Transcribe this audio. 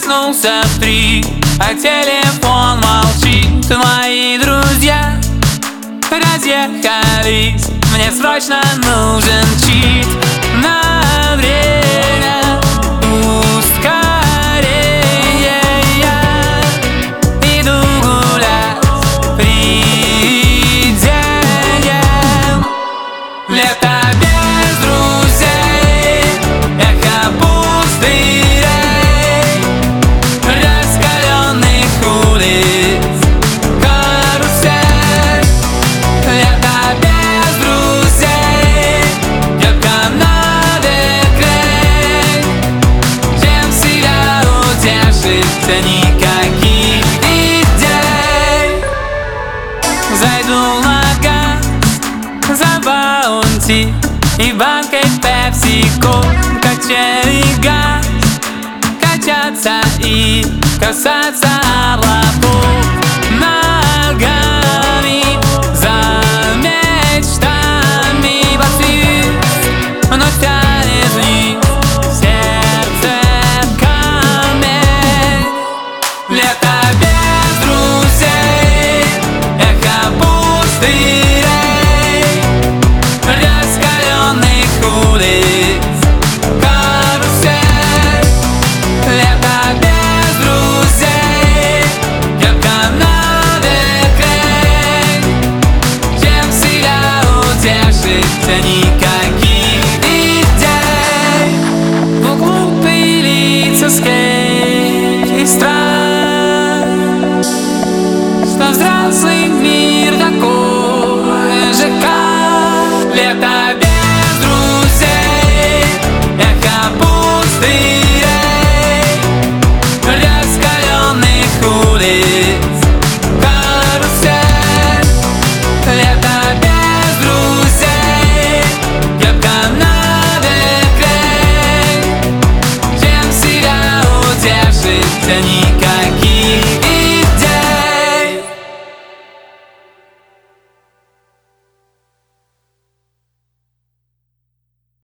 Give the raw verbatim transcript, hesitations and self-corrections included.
Проснулся в три, а телефон молчит. Мои друзья разъехались, мне срочно нужен чит. На время ускорение я иду гулять пределем. Лето без друзей, эхо пустырей, раскаленных улиц, карусель. Лето без друзей, только над экран, чем себя утешить, никаких идей. Зайду на газ за баунти и банкой пепси-кол, качели газ, качаться и касаться облаков. Ногами за мечтами басист, но тянет вниз сердце камень. Лето без друзей, эхо пустырей, раскаленных улиц, карусель. Лето без друзей, только над экран, чем себя утешить, никаких идей. В углу пылится скейт и страх, что взрослый мир такой же, как лето без друзей, эхо пустырей, раскаленных улиц, карусель. Лето без друзей, крепко над экран, чем себя утешить, никаких